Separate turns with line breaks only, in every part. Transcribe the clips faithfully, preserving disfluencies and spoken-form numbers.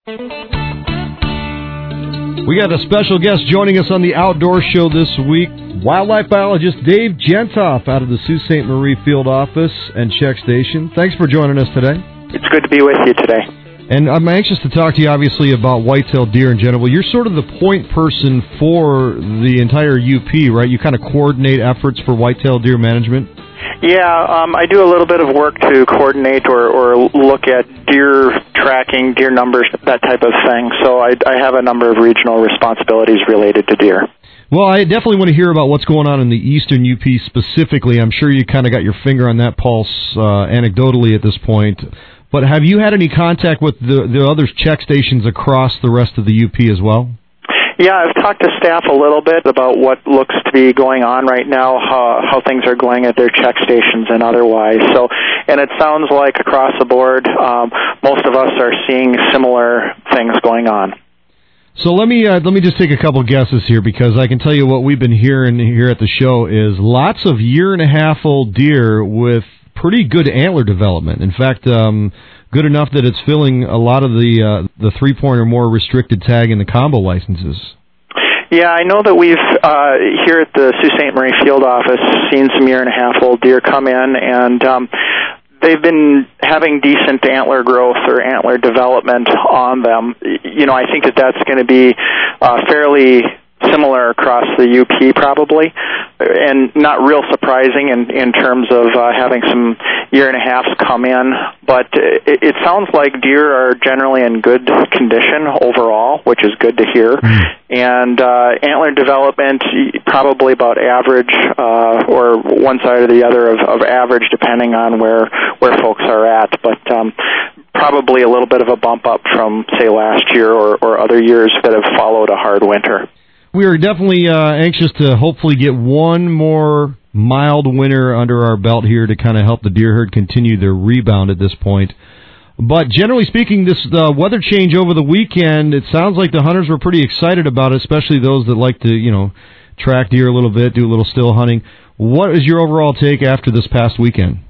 We got a special guest joining us on the Outdoor Show this week, wildlife biologist Dave Gentoff out of the Sault Ste. Marie Field Office and Check Station. Thanks for joining us today.
It's good to be with you today.
And I'm anxious to talk to you, obviously, about white-tailed deer in general. You're sort of the point person for the entire U P, right? You kind of coordinate efforts for white-tailed deer management?
Yeah, um, I do a little bit of work to coordinate or, or look at deer tracking, deer numbers, that type of thing. So I, I have a number of regional responsibilities related to deer.
Well, I definitely want to hear about what's going on in the eastern U P specifically. I'm sure you kind of got your finger on that pulse uh, anecdotally at this point. But have you had any contact with the, the other check stations across the rest of the U P as well?
Yeah, I've talked to staff a little bit about what looks to be going on right now, how, how things are going at their check stations and otherwise. So, and it sounds like across the board, um, most of us are seeing similar things going on.
So let me uh, let me just take a couple guesses here, because I can tell you what we've been hearing here at the show is lots of year and a half old deer with pretty good antler development. In fact, um, good enough that it's filling a lot of the uh, the three-point or more restricted tag in the combo licenses.
Yeah, I know that we've, uh, here at the Sault Ste. Marie Field Office, seen some year-and-a-half-old deer come in, and um, they've been having decent antler growth or antler development on them. You know, I think that that's going to be uh, fairly similar across the U P probably, and not real surprising in, in terms of uh, having some year and a halves come in, but it, it sounds like deer are generally in good condition overall, which is good to hear. Mm. And uh, antler development probably about average, uh, or one side or the other of, of average, depending on where where folks are at, but um, probably a little bit of a bump up from, say, last year or, or other years that have followed a hard winter.
We are definitely uh, anxious to hopefully get one more mild winter under our belt here to kind of help the deer herd continue their rebound at this point. But generally speaking, this uh, weather change over the weekend, it sounds like the hunters were pretty excited about it, especially those that like to, you know, track deer a little bit, do a little still hunting. What is your overall take after this past weekend?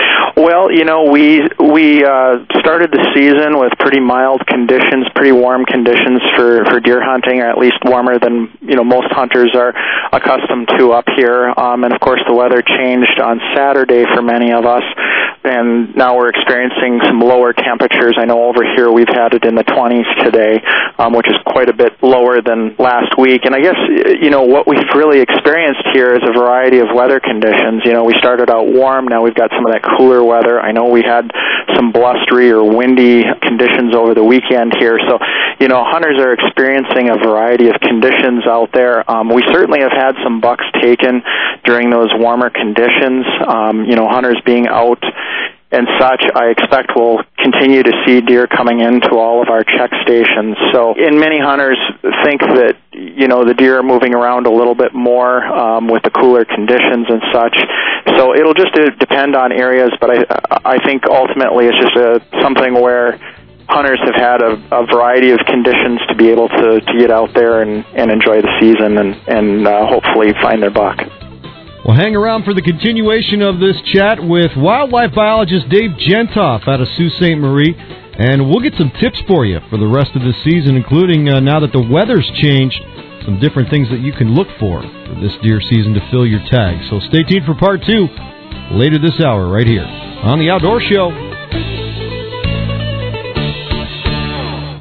Well, you know, we we uh, started the season with pretty mild conditions, pretty warm conditions for, for deer hunting, or at least warmer than, you know, most hunters are accustomed to up here. Um, and, of course, the weather changed on Saturday for many of us, and now we're experiencing some lower temperatures. I know over here we've had it in the twenties today, um, which is quite a bit lower than last week. And I guess, you know, what we've really experienced here is a variety of weather conditions. You know, we started out warm, now we've got some of that cooler weather. I know we had some blustery or windy conditions over the weekend here. So, you know, hunters are experiencing a variety of conditions out there. Um, we certainly have had some bucks taken during those warmer conditions. Um, you know, hunters being out and such, I expect we'll continue to see deer coming into all of our check stations. So, and many hunters think that, you know, the deer are moving around a little bit more um, with the cooler conditions and such. So it'll just uh, depend on areas, but I I think ultimately it's just a, something where hunters have had a, a variety of conditions to be able to, to get out there and, and enjoy the season and, and uh, hopefully find their buck.
Well, hang around for the continuation of this chat with wildlife biologist Dave Gentoff out of Sault Ste. Marie, and we'll get some tips for you for the rest of the season, including uh, now that the weather's changed, some different things that you can look for for this deer season to fill your tag. So stay tuned for part two later this hour right here on The Outdoor Show.